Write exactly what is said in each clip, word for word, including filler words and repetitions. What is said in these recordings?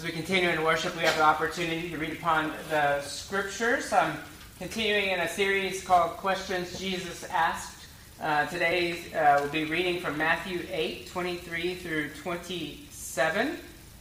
As we continue in worship, we have the opportunity to read upon the scriptures. I'm continuing in a series called Questions Jesus Asked. Uh, today uh, we'll be reading from Matthew eight, twenty-three through twenty-seven.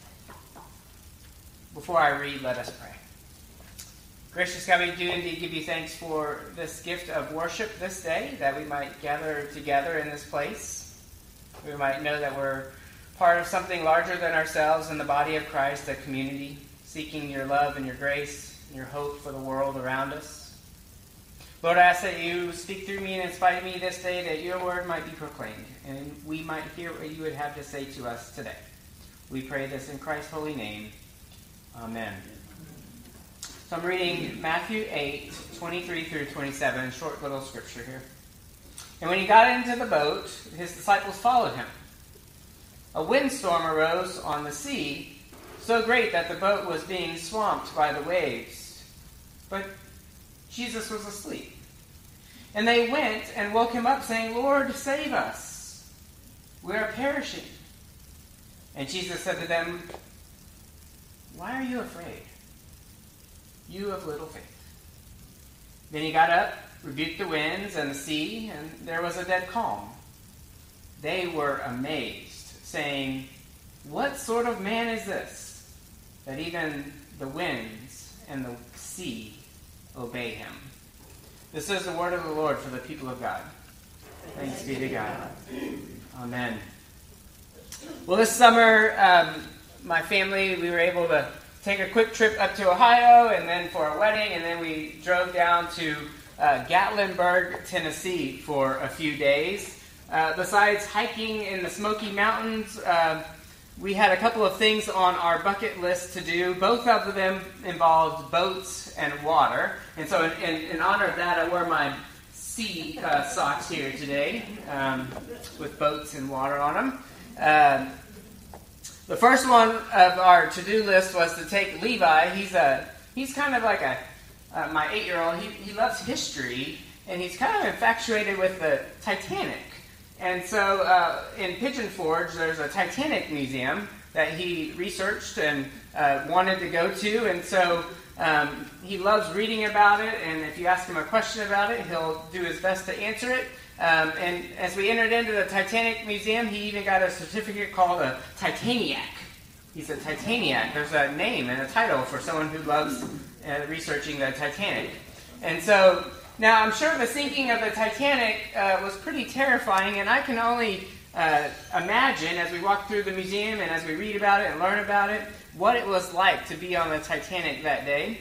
Before I read, let us pray. Gracious God, we do indeed give you thanks for this gift of worship this day, that we might gather together in this place. We might know that we're part of something larger than ourselves in the body of Christ, a community, seeking your love and your grace and your hope for the world around us. Lord, I ask that you speak through me and inspire me this day, that your word might be proclaimed, and we might hear what you would have to say to us today. We pray this in Christ's holy name. Amen. So I'm reading Matthew eight, twenty-three through twenty-seven, short little scripture here. And when he got into the boat, his disciples followed him. A windstorm arose on the sea, so great that the boat was being swamped by the waves. But Jesus was asleep. And they went and woke him up, saying, "Lord, save us. We are perishing." And Jesus said to them, "Why are you afraid, you of little faith?" Then he got up, rebuked the winds and the sea, and there was a dead calm. They were amazed, saying, "What sort of man is this, that even the winds and the sea obey him?" This is the word of the Lord for the people of God. Thanks be to God. Amen. Well, this summer, um, my family, we were able to take a quick trip up to Ohio, and then for a wedding, and then we drove down to uh, Gatlinburg, Tennessee for a few days. Uh, besides hiking in the Smoky Mountains, uh, we had a couple of things on our bucket list to do. Both of them involved boats and water. And so in, in, in honor of that, I wore my sea uh, socks here today um, with boats and water on them. Uh, the first one of our to-do list was to take Levi. He's a he's kind of like a uh, my eight-year-old. He, he loves history, and he's kind of infatuated with the Titanic. And so uh, in Pigeon Forge, there's a Titanic museum that he researched and uh, wanted to go to. And so um, he loves reading about it. And if you ask him a question about it, he'll do his best to answer it. Um, and as we entered into the Titanic Museum, he even got a certificate called a Titaniac. He's a Titaniac. There's a name and a title for someone who loves uh, researching the Titanic. And so now, I'm sure the sinking of the Titanic uh, was pretty terrifying, and I can only uh, imagine, as we walk through the museum and as we read about it and learn about it, what it was like to be on the Titanic that day.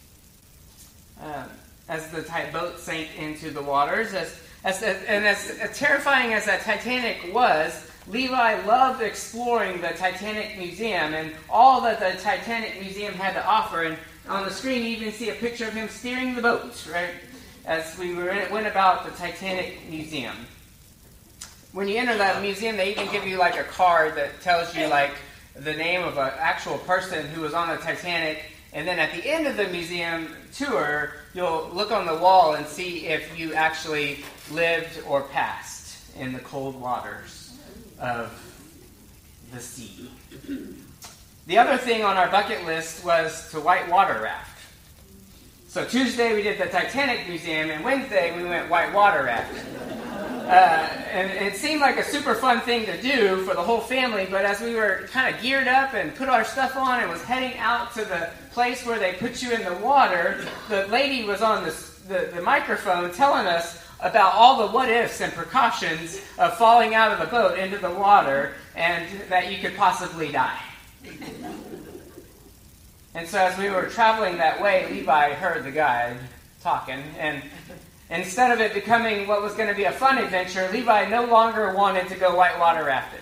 Uh, as the t- boat sank into the waters, as, as and as terrifying as that Titanic was, Levi loved exploring the Titanic Museum and all that the Titanic Museum had to offer. And on the screen, you even see a picture of him steering the boat, right? As we were in, went about the Titanic Museum. When you enter that museum, they even give you like a card that tells you like the name of an actual person who was on the Titanic. And then at the end of the museum tour, you'll look on the wall and see if you actually lived or passed in the cold waters of the sea. The other thing on our bucket list was to whitewater raft. So Tuesday we did the Titanic Museum, and Wednesday we went whitewater rafting. Uh, and it seemed like a super fun thing to do for the whole family, but as we were kind of geared up and put our stuff on and was heading out to the place where they put you in the water, the lady was on the, the, the microphone telling us about all the what-ifs and precautions of falling out of the boat into the water and that you could possibly die. And so as we were traveling that way, Levi heard the guide talking, and instead of it becoming what was going to be a fun adventure, Levi no longer wanted to go whitewater rafting.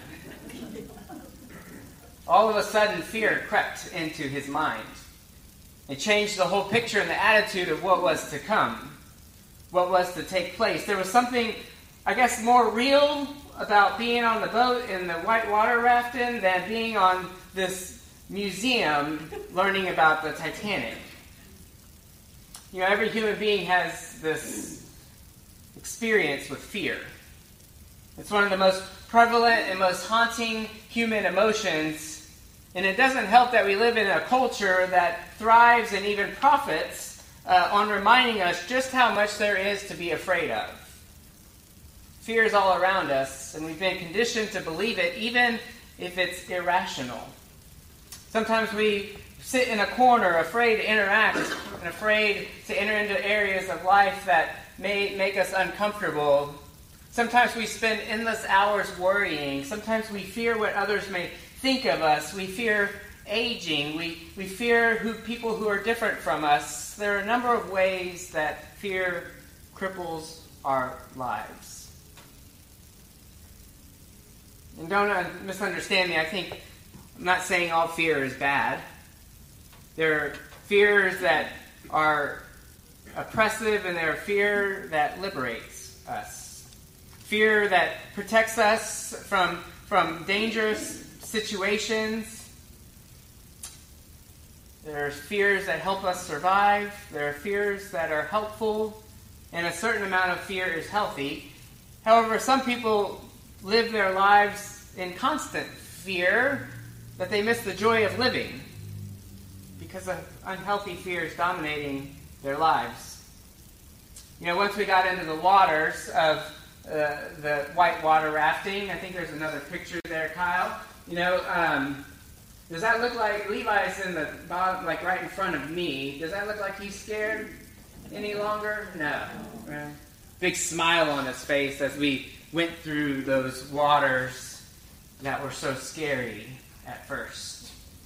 All of a sudden, fear crept into his mind. It changed the whole picture and the attitude of what was to come, what was to take place. There was something, I guess, more real about being on the boat in the whitewater rafting than being on this museum learning about the Titanic. You know, every human being has this experience with fear. It's one of the most prevalent and most haunting human emotions And it doesn't help that we live in a culture that thrives and even profits uh, on reminding us just how much there is to be afraid of. Fear is all around us, and we've been conditioned to believe it, even if it's irrational. Sometimes we sit in a corner afraid to interact and afraid to enter into areas of life that may make us uncomfortable. Sometimes we spend endless hours worrying. Sometimes we fear what others may think of us. We fear aging. We, we fear who people who are different from us. There are a number of ways that fear cripples our lives. And don't misunderstand me. I think I'm not saying all fear is bad. There are fears that are oppressive, and there are fear that liberates us. Fear that protects us from, from dangerous situations. There are fears that help us survive. There are fears that are helpful, and a certain amount of fear is healthy. However, some people live their lives in constant fear that they miss the joy of living because of unhealthy fears dominating their lives. You know, once we got into the waters of uh, the whitewater rafting, I think there's another picture there, Kyle. You know, um, does that look like Levi's in the bottom, like right in front of me? Does that look like he's scared any longer? No. Uh, big smile on his face as we went through those waters that were so scary at first.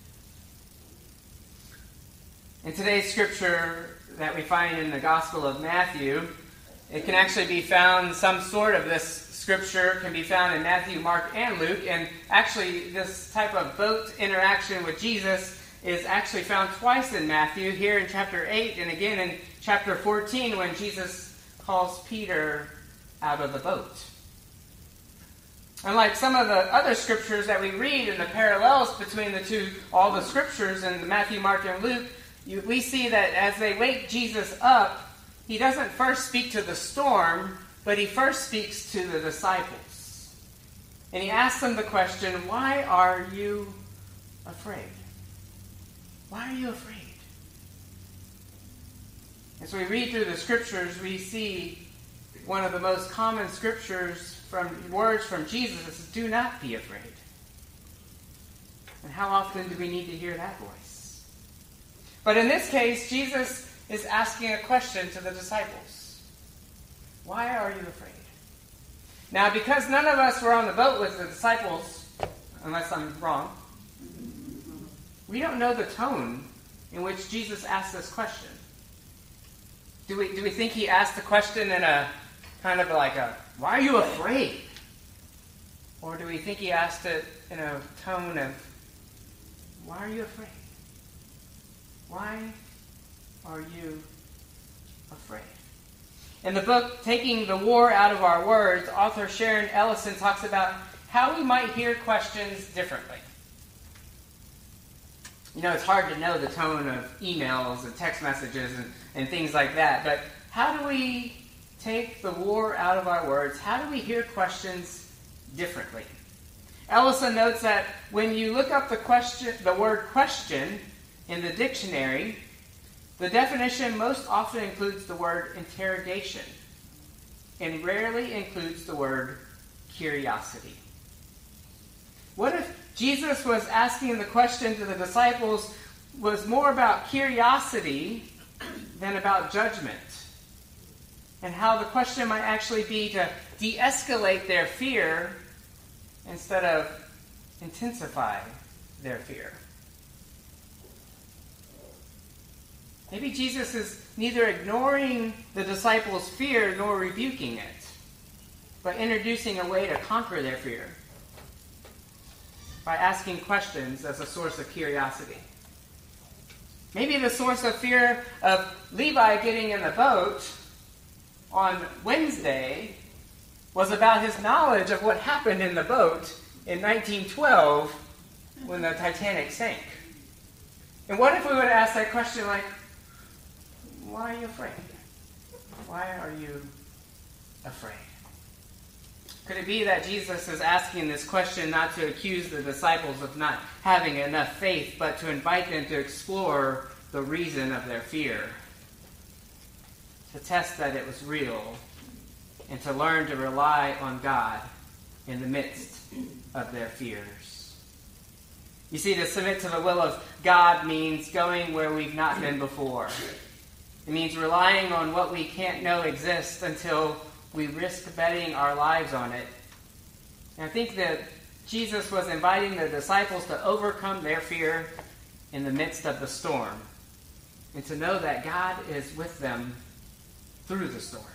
In today's scripture that we find in the Gospel of Matthew, it can actually be found, some sort of this scripture can be found in Matthew, Mark, and Luke. And actually, this type of boat interaction with Jesus is actually found twice in Matthew, here in chapter eight, and again in chapter fourteen, when Jesus calls Peter out of the boat. Unlike some of the other scriptures that we read and the parallels between the two, all the scriptures in Matthew, Mark, and Luke, you, we see that as they wake Jesus up, he doesn't first speak to the storm, but he first speaks to the disciples. And he asks them the question, why are you afraid? Why are you afraid? As we read through the scriptures, we see one of the most common scriptures from words from Jesus is, do not be afraid. And how often do we need to hear that voice? But in this case, Jesus is asking a question to the disciples. Why are you afraid? Now, because none of us were on the boat with the disciples, unless I'm wrong, we don't know the tone in which Jesus asked this question. Do we, do we think he asked the question in a kind of like a, why are you afraid? Or do we think he asked it in a tone of, why are you afraid? Why are you afraid? In the book, Taking the War Out of Our Words, author Sharon Ellison talks about how we might hear questions differently. You know, it's hard to know the tone of emails and text messages and, and things like that, but how do we take the war out of our words? How do we hear questions differently? Ellison notes that when you look up the question, the word question in the dictionary, the definition most often includes the word interrogation and rarely includes the word curiosity. What if Jesus was asking the question to the disciples was more about curiosity than about judgment? And how the question might actually be to de-escalate their fear instead of intensify their fear. Maybe Jesus is neither ignoring the disciples' fear nor rebuking it, but introducing a way to conquer their fear by asking questions as a source of curiosity. Maybe the source of fear of Levi getting in the boat on Wednesday was about his knowledge of what happened in the boat in nineteen twelve when the Titanic sank. And what if we would ask that question like, why are you afraid? Why are you afraid? Could it be that Jesus is asking this question not to accuse the disciples of not having enough faith, but to invite them to explore the reason of their fear? To test that it was real, and to learn to rely on God in the midst of their fears. You see, to submit to the will of God means going where we've not been before. It means relying on what we can't know exists until we risk betting our lives on it. And I think that Jesus was inviting the disciples to overcome their fear in the midst of the storm, and to know that God is with them through the storm.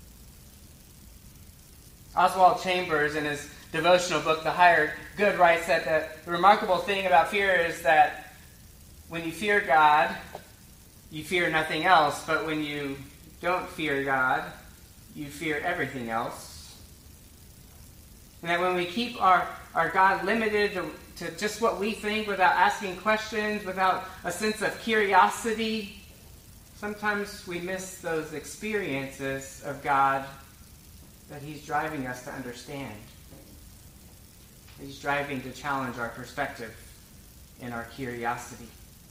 Oswald Chambers, in his devotional book, The Higher Good, writes that the remarkable thing about fear is that when you fear God, you fear nothing else, but when you don't fear God, you fear everything else. And that when we keep our, our God limited to, to just what we think without asking questions, without a sense of curiosity, sometimes we miss those experiences of God that He's driving us to understand. He's driving to challenge our perspective and our curiosity.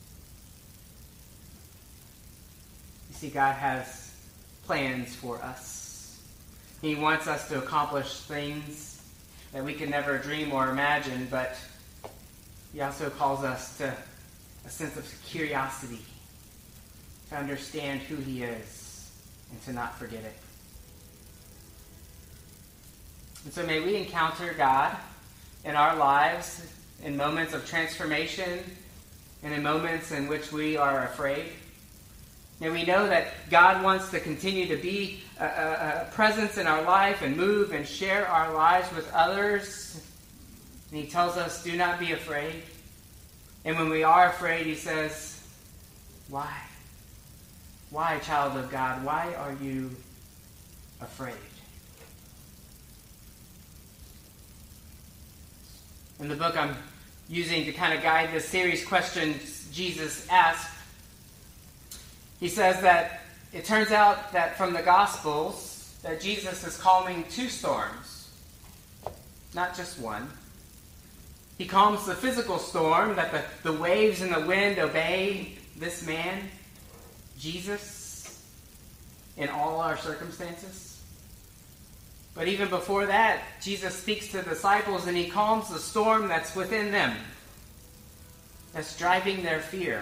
You see, God has plans for us. He wants us to accomplish things that we can never dream or imagine, but He also calls us to a sense of curiosity, to understand who He is, and to not forget it. And so may we encounter God in our lives in moments of transformation and in moments in which we are afraid. May we know that God wants to continue to be a, a, a presence in our life and move and share our lives with others. And He tells us, do not be afraid. And when we are afraid, He says, why? Why, child of God? Why are you afraid? In the book I'm using to kind of guide this series, Questions Jesus Asked, he says that it turns out that from the Gospels that Jesus is calming two storms, not just one. He calms the physical storm, that the, the waves and the wind obey this man, Jesus, in all our circumstances. But even before that, Jesus speaks to the disciples and He calms the storm that's within them, that's driving their fear.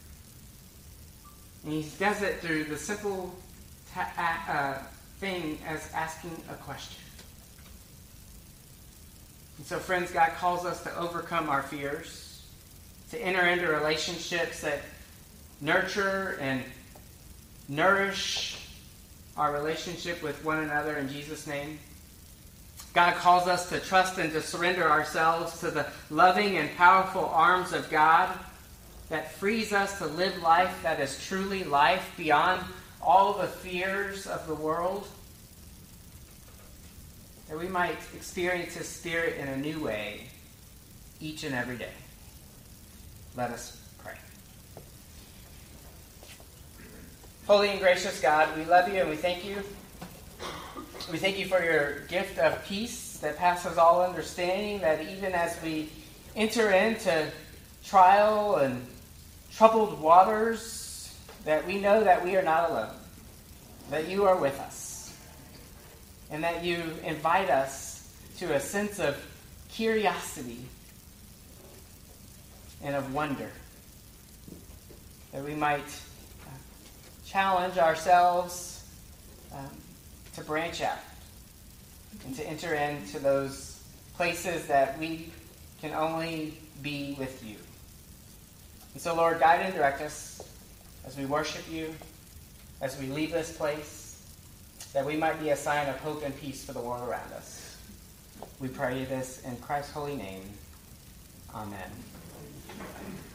And He does it through the simple ta- uh, thing as asking a question. And so, friends, God calls us to overcome our fears, to enter into relationships that nurture and nourish our relationship with one another in Jesus' name. God calls us to trust and to surrender ourselves to the loving and powerful arms of God that frees us to live life that is truly life beyond all the fears of the world, that we might experience His Spirit in a new way each and every day. Let us pray. Holy and gracious God, we love You and we thank You. We thank You for Your gift of peace that passes all understanding, that even as we enter into trial and troubled waters, that we know that we are not alone, that You are with us, and that You invite us to a sense of curiosity and of wonder, that we might challenge ourselves um, to branch out and to enter into those places that we can only be with You. And so, Lord, guide and direct us as we worship You, as we leave this place, that we might be a sign of hope and peace for the world around us. We pray this in Christ's holy name. Amen.